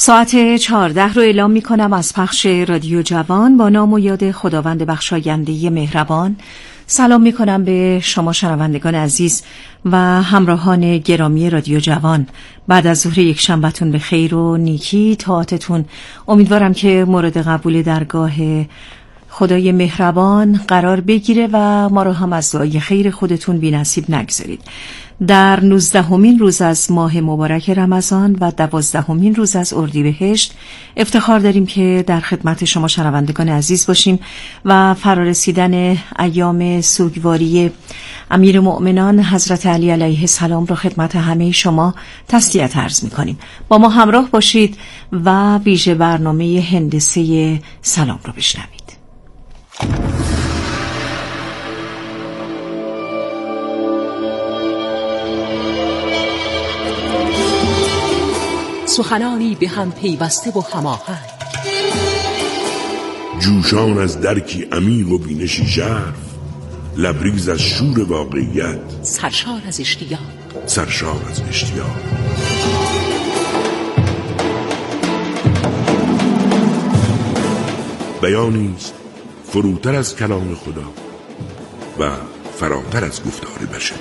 ساعت 14 رو اعلام می کنم از پخش رادیو جوان با نام و یاد خداوند بخشاینده مهربان. سلام می کنم به شما شنوندگان عزیز و همراهان گرامی رادیو جوان. بعد از ظهر یک شنبهتون به خیر و نیکی طاعتتون. امیدوارم که مورد قبول درگاه خدای مهربان قرار بگیره و ما رو هم از دعای خیر خودتون بی نصیب نگذارید. در 19مین روز از ماه مبارک رمضان و 12مین روز از اردیبهشت افتخار داریم که در خدمت شما شنوندگان عزیز باشیم و فرارسیدن ایام سوگواری امیر مؤمنان حضرت علی علیه السلام را خدمت همه شما تسلیت عرض می‌کنیم. با ما همراه باشید و ویژه برنامه هندسه سلام را بشنوید. سخنانی به هم پیوسته و هماهنگ، جوشان از درکی عمیق و بینشی ژرف، لبریز از شور واقعیت، سرشار از اشتیاق، بیانی است فروتر از کلام خدا و فراتر از گفتار بشر.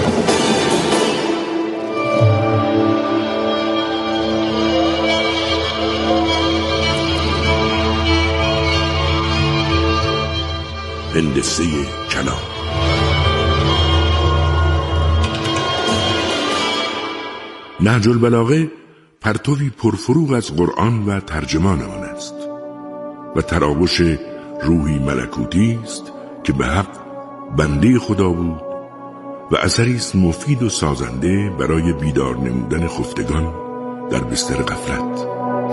هندسه کلام. نهج البلاغه پرتوی پرفروغ از قرآن و ترجمان آن است و تراوش روحی ملکوتی است که به حق بنده خدا بود و اثری است مفید و سازنده برای بیدار نمودن خفتگان در بستر غفلت.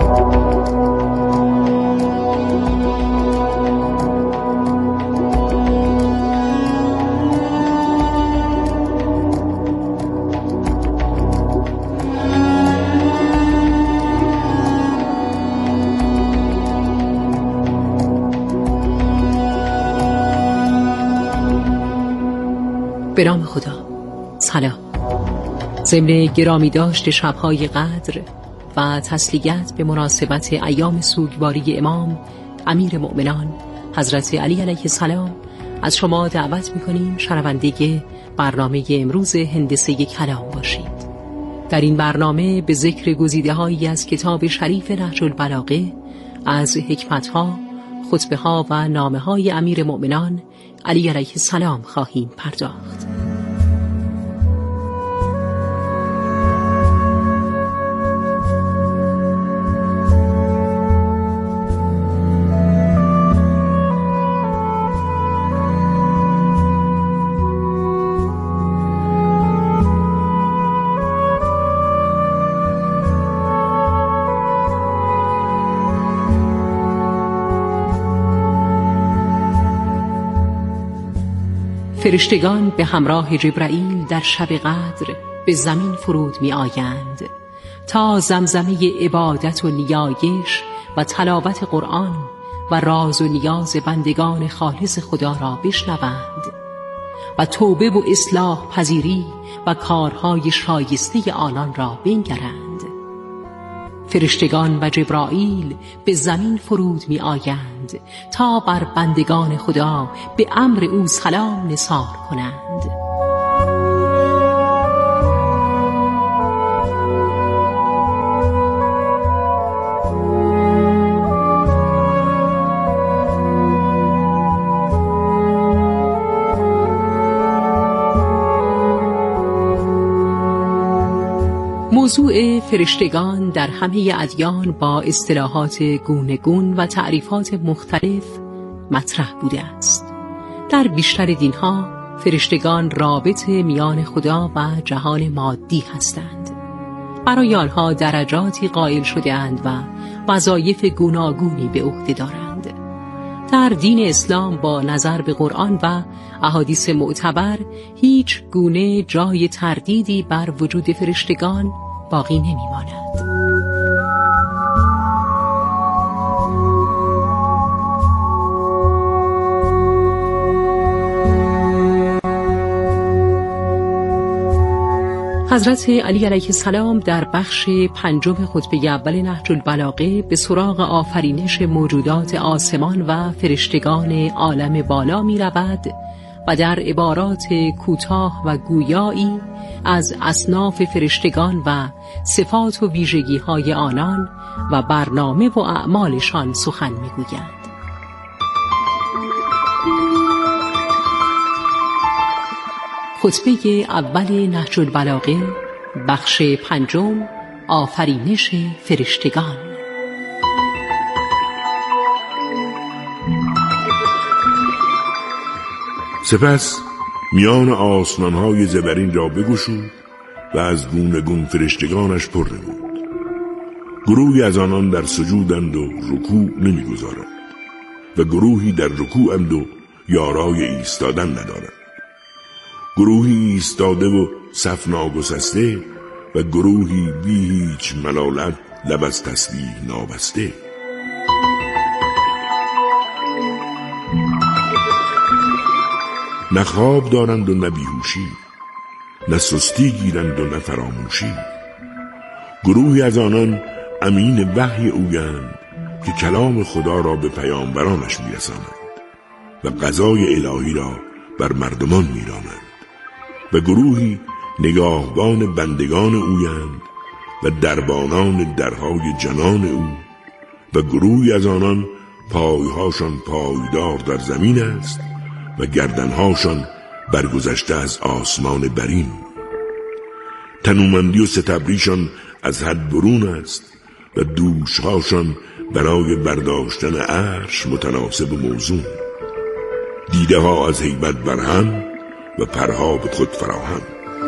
به نام خدا. سلام. ضمن گرامی داشت شب‌های قدر و تسلیت به مناسبت ایام سوگواری امام امیر مؤمنان حضرت علی علیه السلام از شما دعوت می‌کنیم شنونده برنامه امروز هندسه کلام باشید. در این برنامه به ذکر گزیده‌هایی از کتاب شریف نهج البلاغه از حکمت‌ها، خطبه‌ها و نامه‌های امیر مؤمنان علی علیه السلام خواهیم پرداخت. فرشتگان به همراه جبرائیل در شب قدر به زمین فرود می آیند تا زمزمه عبادت و نیایش و تلاوت قرآن و راز و نیاز بندگان خالص خدا را بشنوند و توبه و اصلاح پذیری و کارهای شایسته آنان را بنگرند. فرشتگان و جبرائیل به زمین فرود می آیند تا بر بندگان خدا به امر او سلام نثار کنند. موضوع فرشتگان در همه ادیان با اصطلاحات گوناگون و تعریفات مختلف مطرح بوده است. در بیشتر دینها فرشتگان رابط میان خدا و جهان مادی هستند. برای آنها درجاتی قائل شده‌اند و وظایف گوناگونی به عهده دارند. در دین اسلام با نظر به قرآن و احادیث معتبر هیچ گونه جای تردیدی بر وجود فرشتگان باقی نمی‌ماند. حضرت علی علیه السلام در بخش 5 خطبه اول نهج البلاغه به سراغ آفرینش موجودات آسمان و فرشتگان عالم بالا می رود و در عبارات کوتاه و گویایی از اصناف فرشتگان و صفات و ویژگی های آنان و برنامه و اعمالشان سخن می گوید. خطبه اول نهج البلاغه بخش 5 آفرینش فرشتگان. سپس میان آسمان‌های زبرین را بگشود و از گونه گون فرشتگانش پر نمود. گروهی از آنان در سجودند و رکوع نمی‌گذارند و گروهی در رکوعند و یارای ایستادن ندارند. گروهی ایستاده و صف ناگسسته و گروهی بی هیچ ملالت لب از تسبیح نابسته. نه خواب دارند و نه بیهوشی، نه سستی گیرند و نه فراموشی. گروهی از آنان امین وحی اویند که کلام خدا را به پیامبرانش میرسانند و قضای الهی را بر مردمان میرانند. و گروهی نگاهبان بندگان اویند و دربانان درهای جنان او. و گروهی از آنان پایهاشان پایدار در زمین است و گردنهاشان برگذشته از آسمان برین. تنومندی و ستبریشان از حد برون است و دوشهاشان برای برداشتن عرش متناسب و موزون. دیده ها از هیبت برهم و پرها به خود فراهم.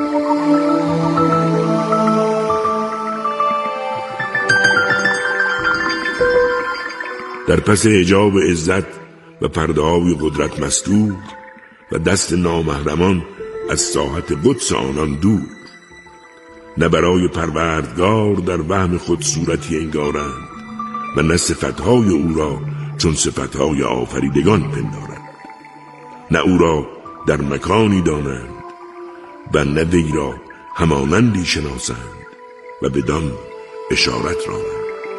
در پس حجاب عزت و پرده‌های قدرت مستور و دست نامحرمان از ساحت قدس آنان دور. نه برای پروردگار در وهم خود صورتی انگارند و نه صفتهای او را چون صفتهای آفریدگان پندارند. نه او را در مکانی دانند و نه وی را همانندی شناسند و بدان اشارت رانند.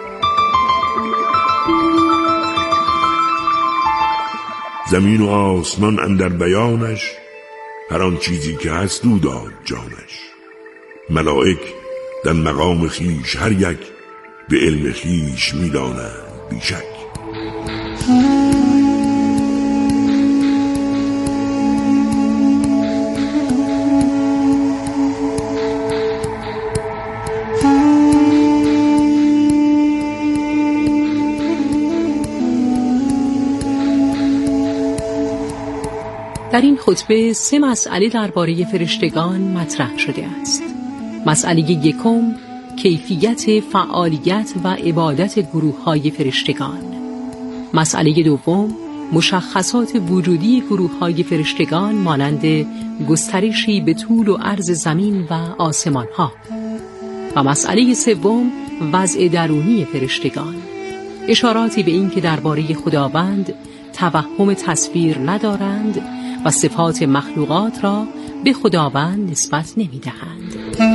زمین و آسمان اندر بیانش، هر آن چیزی که هست او داد جانش. ملائک در مقام خیش هر یک، به علم خیش می‌دانند بیشک. در این خطبه 3 مسئله درباره فرشتگان مطرح شده است. مسئله یکم کیفیت فعالیت و عبادت گروه‌های فرشتگان. مسئله دوم مشخصات وجودی گروه‌های فرشتگان مانند گسترشی به طول و عرض زمین و آسمان‌ها. و مسئله سوم وضع درونی فرشتگان. اشاراتی به این که درباره خداوند توهم تصویر ندارند و صفات مخلوقات را به خداوند نسبت نمی‌دهند.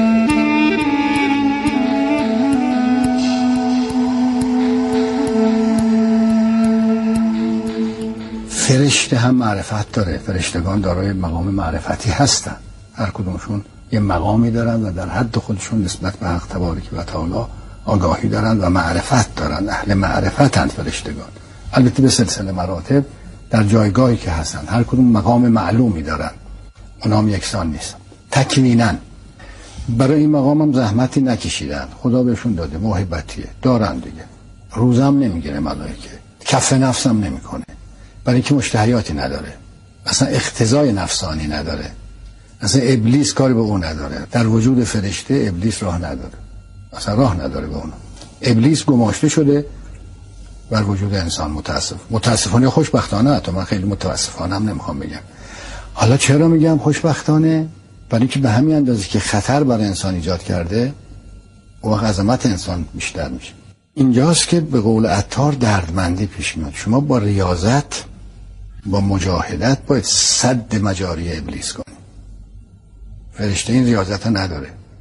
فرشته هم معرفت داره. فرشتگان دارای مقام معرفتی هستن. هر کدومشون یه مقامی دارن و در حد خودشون نسبت به حق تبارک و تعالی آگاهی دارن و معرفت دارن. اهل معرفتند فرشتگان. البته به سلسله مراتب در جایگاهی که هستن هر کدوم مقام معلومی دارن، اونا هم یکسان نیستن. تکوینن برای این مقام هم زحمتی نکشیدن، خدا بهشون داده، موهبتیه دارن دیگه. روزم نمیگیره ملائکه، کف نفسم نمیکنه، برای که مشتهیاتی نداره، اصلا اقتضای نفسانی نداره، اصلا ابلیس کاری به اون نداره. در وجود فرشته ابلیس راه نداره، اصلا راه نداره به اون. ابلیس گماشته شده بر وجود انسان. متاسفانه خوشبختانه، حتی من خیلی متاسفانه هم نمیخوام بگم. حالا چرا میگم خوشبختانه؟ برای که به همین اندازه که خطر بر انسان ایجاد کرده و عظمت انسان بیشتر میشه. اینجاست که به قول عطار دردمندی پیش میاد. شما با ریاضت، با مجاهدت باید سد مجاری ابلیس کنی. فرشته این ریاضت نداره.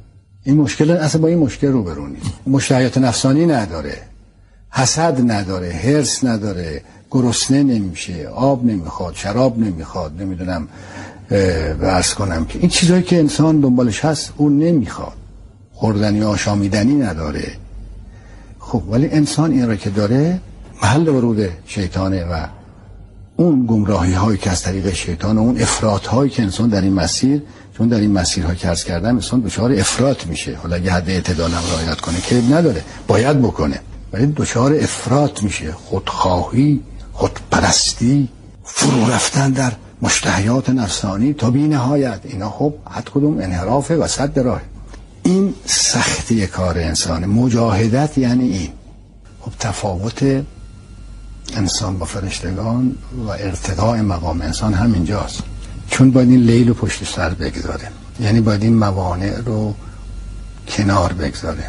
این مشکل اصلا با این مشکل روبرو نیست. مشتهیات نفسانی نداره، حسد نداره، حرص نداره، گرسنه نمیشه، آب نمیخواد، شراب نمیخواد، نمیدونم عرض کنم که این چیزایی که انسان دنبالش هست اون نمیخواد، خوردنی آشامیدنی نداره. خب ولی انسان این را که داره محل ورود شیطانه و اون گمراهی هایی که از طریق شیطان و اون افراط هایی که انسان در این مسیر، چون در این مسیرها که عرض کردم انسان دچار افراط میشه، حالا اگه حد اعتدال هم رعایت کنه که نداره، باید بکنه، ولی دچار افراط میشه، خودخواهی، خودپرستی، فرو رفتن در مشتهیات نفسانی تا بی نهایت. اینا خب هر کدوم انحرافه و صد راه. این سختی کار انسانه. مجاهدت یعنی این. خب تفاوت انسان با فرشتگان و ارتقاء مقام انسان همینجاست، چون باید این لیل رو پشت سر بگذاره، یعنی باید این موانع رو کنار بگذاره.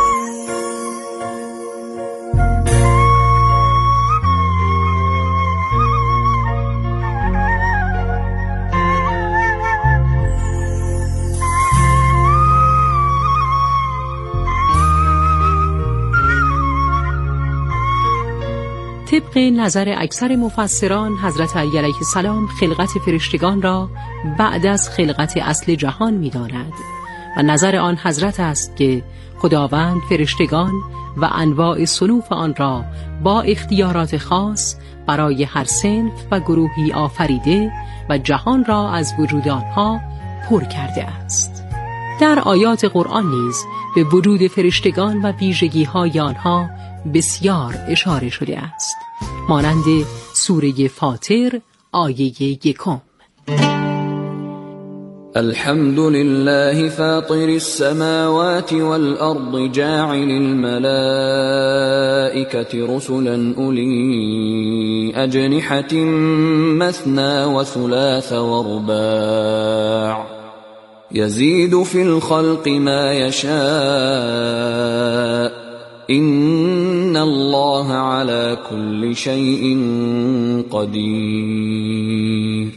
طبق نظر اکثر مفسران، حضرت علی علیه السلام خلقت فرشتگان را بعد از خلقت اصل جهان می‌داند و نظر آن حضرت است که خداوند فرشتگان و انواع صنوف آن را با اختیارات خاص برای هر صنف و گروهی آفریده و جهان را از وجود آنها پر کرده است. در آیات قرآن نیز به وجود فرشتگان و ویژگی‌های آنها بسیار اشاره شده است، مانند سوره فاطر آیه 1. الحمد لله فاطر السماوات والأرض جاعل الملائكة رسلا أولي أجنحة مثنى وثلاث ورباع يزيد في الخلق ما يشاء إن الله على كل شيء قدير.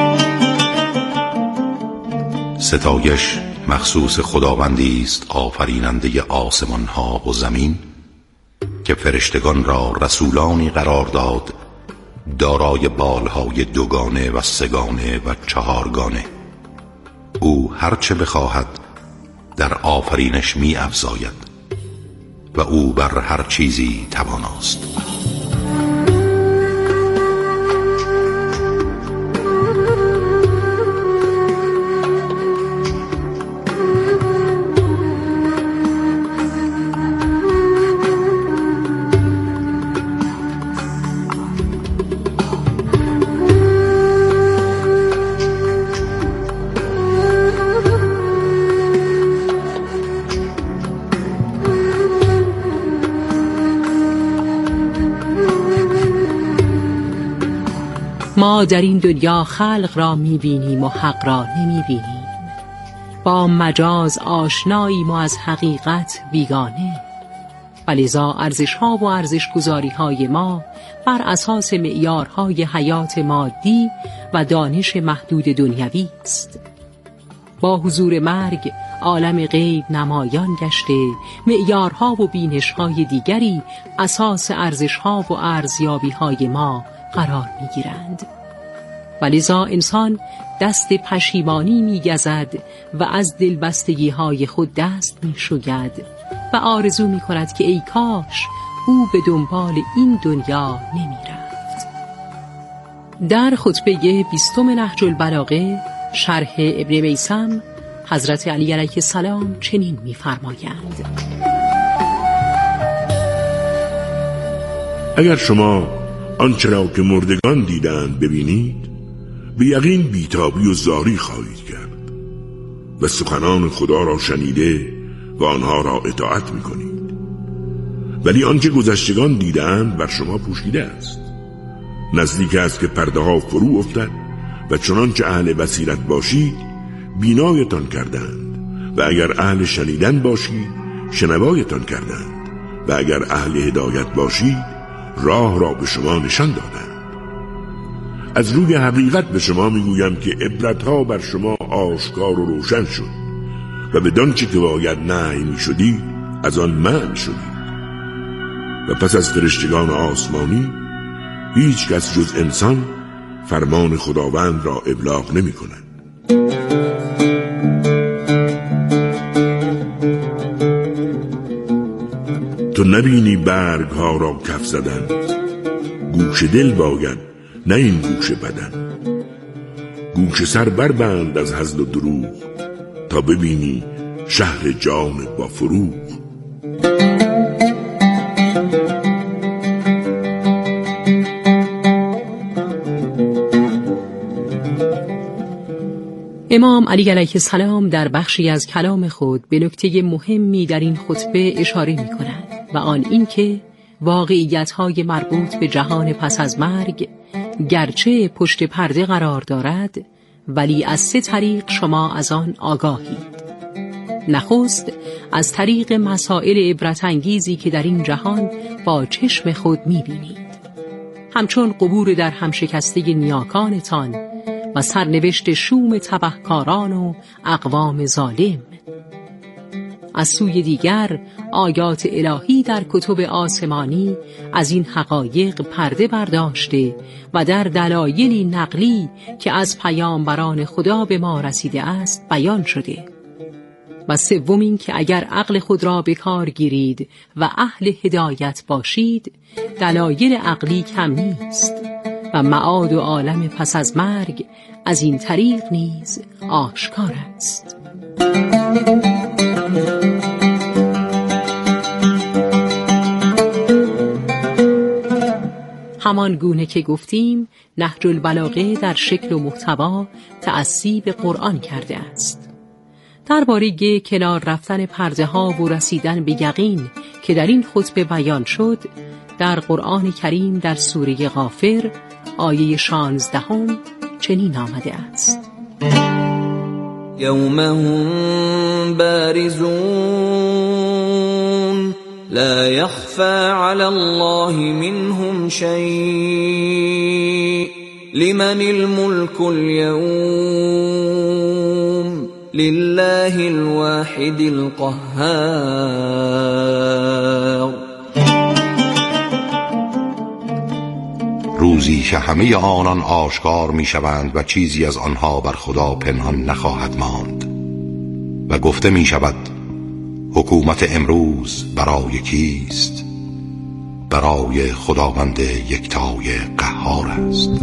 ستایش مخصوص خداوندی است آفریننده آسمان ها و زمین که فرشتگان را رسولانی قرار داد دارای بالهای دوگانه و سگانه و چهارگانه. او هرچه بخواهد در آفرینش می افزاید و او بر هر چیزی تواناست. ما در این دنیا خلق را می‌بینیم و حق را نمی‌بینیم. با مجاز آشناییم و از حقیقت بیگانه. ولذا ارزش‌ها و ارزش‌گذاری‌های ما بر اساس معیارهای حیات مادی و دانش محدود دنیوی است. با حضور مرگ عالم غیب نمایان گشته، معیارها و بینش‌های دیگری اساس ارزش‌ها و ارزیابی‌های ما قرار می‌گیرند. ولذا انسان دست پشیمانی می‌گزد و از دلبستگی‌های خود دست می‌شوید و آرزو می‌کند که ای کاش او به دنبال این دنیا نمی‌رفت. در خطبه 20 نهج البلاغه شرح ابن میثم، حضرت علی علیه السلام چنین می‌فرمایند: اگر شما آنچه را که مردگان دیدند ببینید، به یقین بیتابی و زاری خواهید کرد و سخنان خدا را شنیده و آنها را اطاعت می‌کنید. ولی آنچه گذشتگان دیدند بر شما پوشیده است. نزدیک است که پرده ها فرو افتد و چنانچه اهل بصیرت باشید بینایتان کردند و اگر اهل شنیدن باشید شنوایتان کردند و اگر اهل هدایت باشید راه را به شما نشان دادند. از روی حقیقت به شما میگویم که عبرتها بر شما آشکار و روشن شد. و بدان چه که باید نهی می شدید از آن منع شدید. و پس از فرشتگان آسمانی هیچ کس جز انسان فرمان خداوند را ابلاغ نمی کند. تو نبینی برگ ها را کف زدن، گوش دل باید نه این گوش بدن. گوش سر بربند از هزل و دروغ، تا ببینی شهر جان با فروغ. امام علی علیه السلام در بخشی از کلام خود به نکته مهمی در این خطبه اشاره می کند و آن این که واقعیت‌های مربوط به جهان پس از مرگ گرچه پشت پرده قرار دارد، ولی از 3 طریق شما از آن آگاهید. نخست از طریق مسائل عبرت‌انگیزی که در این جهان با چشم خود می‌بینید، همچون قبور در هم شکسته نیاکانتان و سرنوشت شوم تبهکاران و اقوام ظالم. از سوی دیگر آیات الهی در کتب آسمانی از این حقایق پرده برداشته و در دلایلی نقلی که از پیامبران خدا به ما رسیده است بیان شده. و سوم این که اگر عقل خود را به کار گیرید و اهل هدایت باشید، دلایل عقلی کم نیست و معاد و عالم پس از مرگ از این طریق نیز آشکار است. همان گونه که گفتیم نهج البلاغه در شکل و محتوا تأسی به قرآن کرده است. درباره کنار رفتن پرده ها و رسیدن به یقین که در این خطبه بیان شد، در قرآن کریم در سوره غافر آیه 16 چنین آمده است: یوم هم بارزون لا يخفى على الله منهم شيء لمن الملك اليوم لله الواحد القهار. روزی که همه آنان آشکار می شوند و چیزی از آنها بر خدا پنهان نخواهد ماند و گفته می شود حکومت امروز برای کیست؟ برای خداوند یکتای قهار است.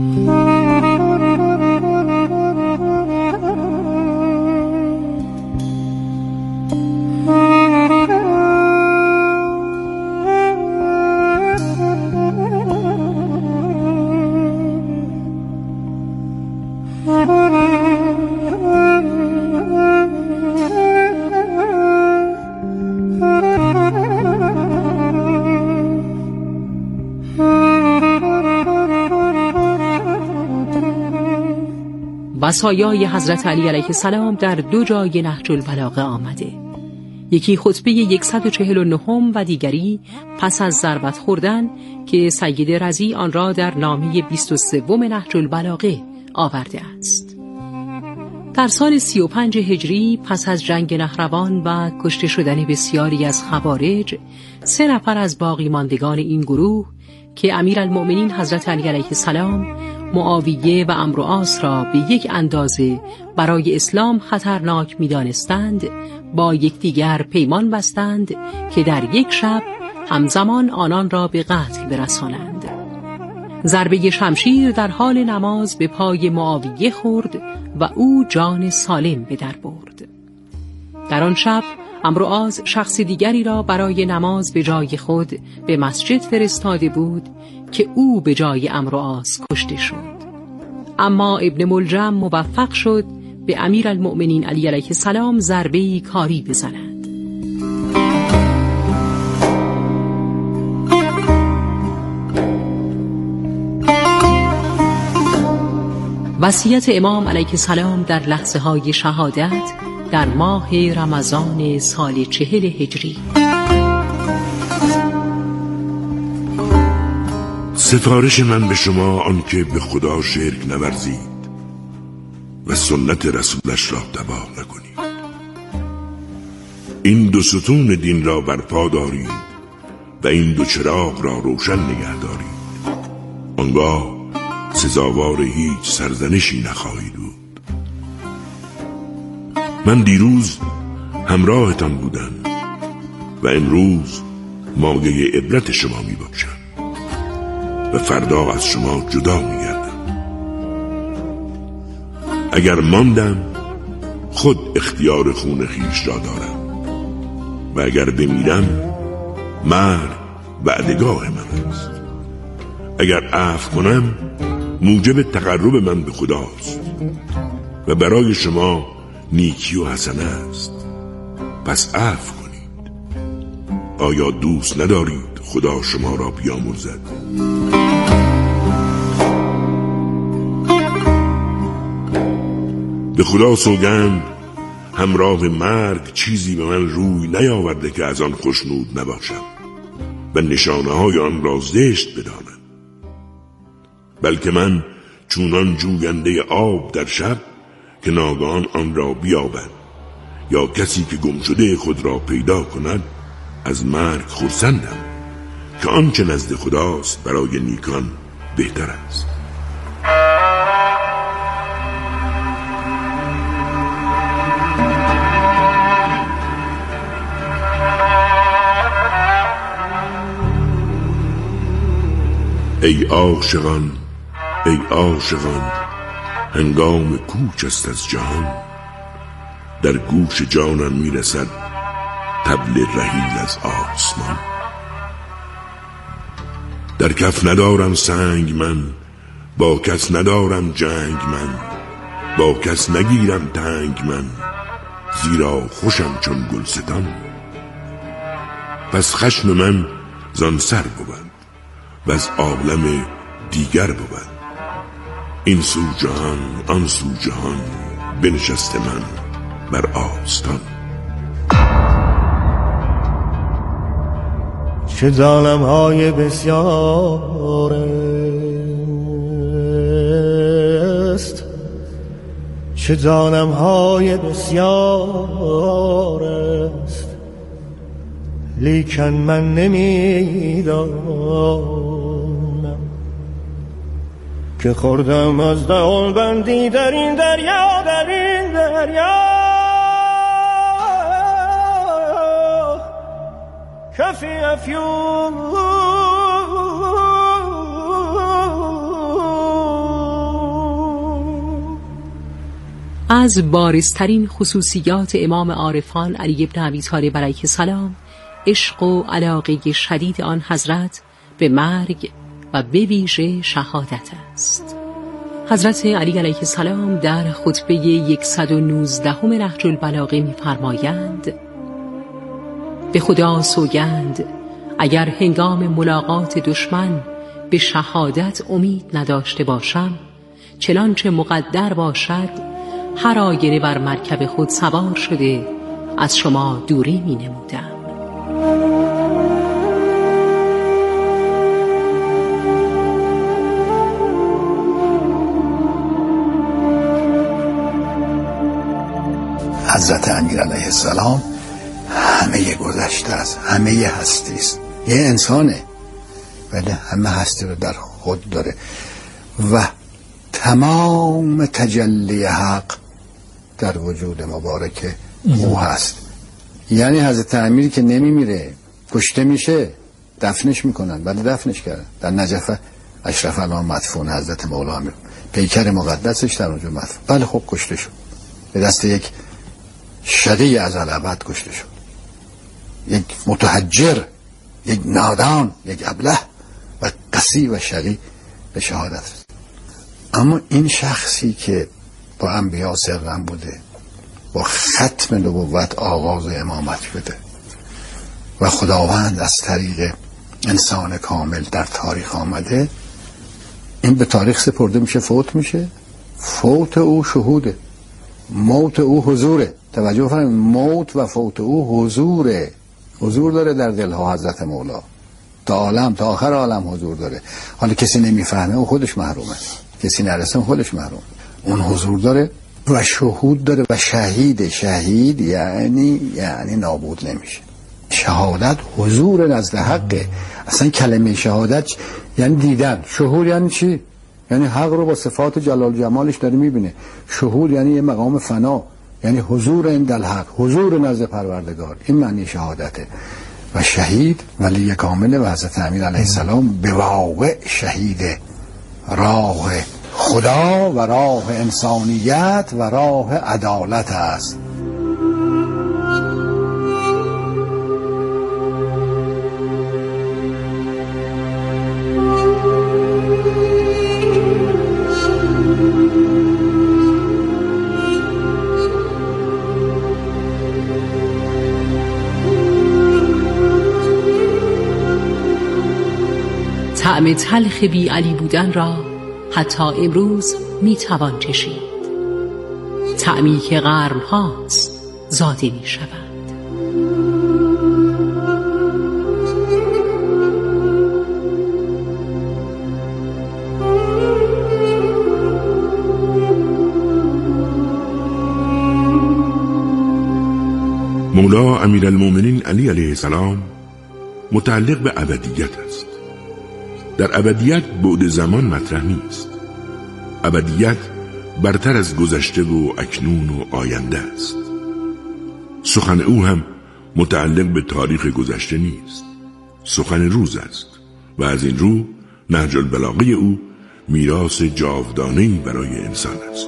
وصایای حضرت علی علیه السلام در 2 جای نهج البلاغه آمده، یکی خطبه 149 و دیگری پس از ضربت خوردن که سید رضی آن را در نامه 23 نهج البلاغه آورده است. در سال 35 هجری پس از جنگ نهروان و کشته شدن بسیاری از خوارج، 3 نفر از باقی ماندگان این گروه که امیرالمؤمنین حضرت علی علیه السلام معاویه و عمرو عاص را به یک اندازه برای اسلام خطرناک می‌دانستند، با یکدیگر پیمان بستند که در یک شب همزمان آنان را به قتل برسانند. ضربه شمشیر در حال نماز به پای معاویه خورد و او جان سالم به در برد. در آن شب عمرو عاص شخص دیگری را برای نماز به جای خود به مسجد فرستاده بود که او به جای عمرو عاص کشته شد. اما ابن ملجم موفق شد به امیرالمؤمنین علی علیه السلام ضربه‌ای کاری بزند. وصیت امام علیه السلام در لحظه های شهادت در ماه رمضان سال 40 هجری. سفارش من به شما آن که به خدا شرک نورزید و سنت رسولش را تباه نکنید این دو ستون دین را برپا دارید و این دو چراغ را روشن نگه دارید. آنگاه سزاوار هیچ سرزنشی نخواهید بود. من دیروز همراهتان بودم و امروز مایه عبرت شما می باشم و فردا از شما جدا می گردم. اگر ماندم خود اختیار خون خیش را دارم و اگر بمیرم مرگ وعدگاه من است. اگر عفو کنم موجب تقرب من به خداست و برای شما نیکی و حسنه است. پس عفو کنید. آیا دوست ندارید خدا شما را بیامرزد؟ به خدا سوگند همراه مرگ چیزی به من روی نیاورده که از آن خوشنود نباشم و نشانه های آن را زشت بدانم. بلکه من چونان جوینده آب در شب که ناگهان آن را بیابد یا کسی که گم شده خود را پیدا کند از مرگ خرسندم که آنچه نزد خداست برای نیکان بهتر است. ای عاشقان ای عاشقان هنگام کوچ است از جهان، در گوش جانم میرسد طبل رحیل از آسمان. در کف ندارم سنگ من، با کس ندارم جنگ من، با کس نگیرم تنگ من، زیرا خوشم چون گلستان. پس خشم من زان سر بود و از عالم دیگر بود. این سو جهان آن سو جهان بنشسته من بر آستان. چه ظالم های بسیار است، چه ظالم های بسیار است، لیکن من نمیدانم که خوردم از دهان بندی در این دریا، در این دریا. کفی افیون از بارزترین خصوصیات امام عارفان علی بن ابی طالب علیه السلام عشق و علاقه شدید آن حضرت به مرگ و به ویژه شهادت است. حضرت علی علیه السلام در خطبه 119 نهج البلاغه می‌فرمایند: به خدا سوگند اگر هنگام ملاقات دشمن به شهادت امید نداشته باشم، چنانچه مقدر باشد هر آینه بر مرکب خود سوار شده از شما دوری می نمودم. حضرت امیر علیه السلام همه گذشته است، همه هستی است. یه انسانه ولی همه هستی رو در خود داره و تمام تجلی حق در وجود مبارک او هست. یعنی حضرت امیر که نمیمیره، کشته میشه، دفنش میکنن، ولی دفنش کردن در نجف اشرف الان مدفون حضرت مولا امیر، پیکر مقدسش در اونجا مدفون. بله خب کشته شد، به دست یک شقی از الابد کشته شد، یک متحجر، یک نادان، یک ابله و قسی و شقی به شهادت رسید. اما این شخصی که با انبیا سرم بوده، با ختم نبوت آغاز امامت بده و خداوند از طریق انسان کامل در تاریخ آمده، این به تاریخ سپرده میشه، فوت میشه. فوت او شهوده، موت او حضوره. توجه فرمایید، موت و فوت او حضوره، حضور داره در دلها حضرت مولا، تا عالم، تا آخر عالم حضور داره. حالا کسی نمیفهمه او خودش محرومه، کسی نرسه خودش محروم. اون حضور داره و شهود داره و شهید یعنی نابود نمیشه. شهادت حضور نزد حقه. اصلا کلمه شهادت یعنی دیدن. شهود یعنی چی؟ یعنی حق رو با صفات جلال جمالش داره میبینه. شهود یعنی یه مقام فنا، یعنی حضور عند الحق، حضور نزد پروردگار. این معنی شهادته. و شهید ولی کامل و حضرت امیر علیه السلام به واقع شهیده. راه خدا و راه انسانیت و راه عدالت است. طعم تلخ بی علی بودن را حتی امروز میتوان چشید. طعمی که قرن‌هاست زاده می شود. مولا امیرالمومنین علی علیه السلام متعلق به ابدیت است. در ابدیت بعد زمان مطرح نیست. ابدیت برتر از گذشته و اکنون و آینده است. سخن او هم متعلق به تاریخ گذشته نیست، سخن روز است و از این رو نهج البلاغه او میراث جاودانه‌ای برای انسان است.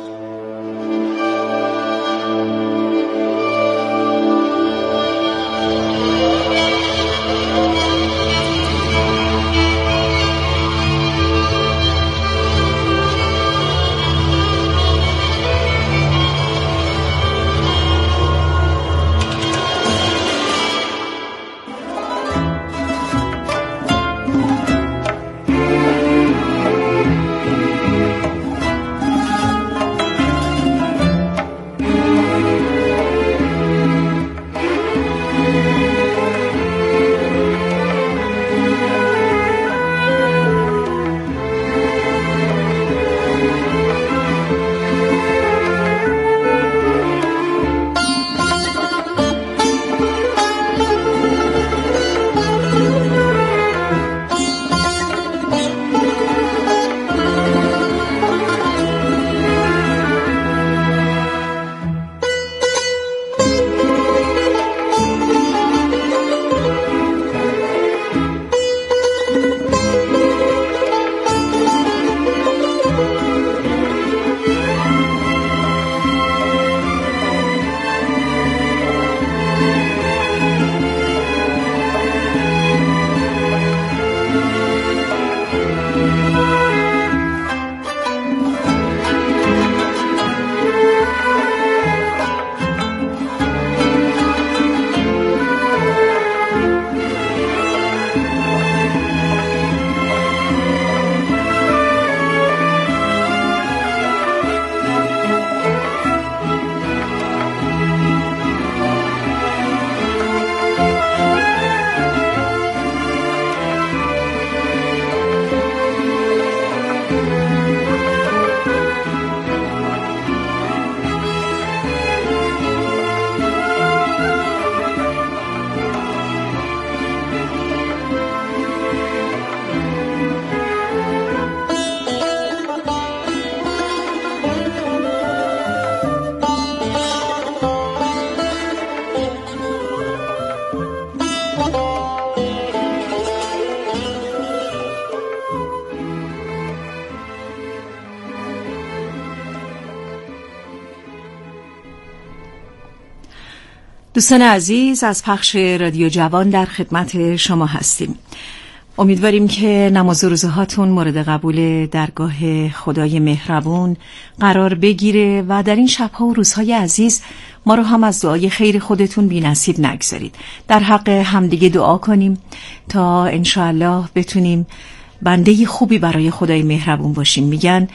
دوستان عزیز، از پخش رادیو جوان در خدمت شما هستیم. امیدواریم که نماز و روزهاتون مورد قبول درگاه خدای مهربون قرار بگیره و در این شبها و روزهای عزیز ما رو هم از دعای خیر خودتون بی نصیب نگذارید. در حق همدیگه دعا کنیم تا انشاءالله بتونیم بنده خوبی برای خدای مهربون باشیم. میگن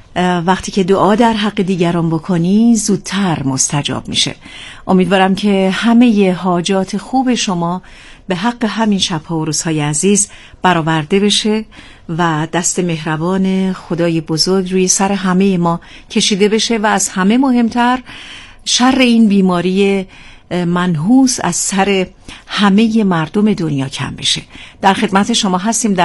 وقتی که دعا در حق دیگران بکنی زودتر مستجاب میشه. امیدوارم که همه حاجات خوب شما به حق همین شب‌ها و روزهای عزیز برآورده بشه و دست مهربان خدای بزرگ روی سر همه ما کشیده بشه و از همه مهمتر شر این بیماری منحوس از سر همه مردم دنیا کم بشه. در خدمت شما هستیم.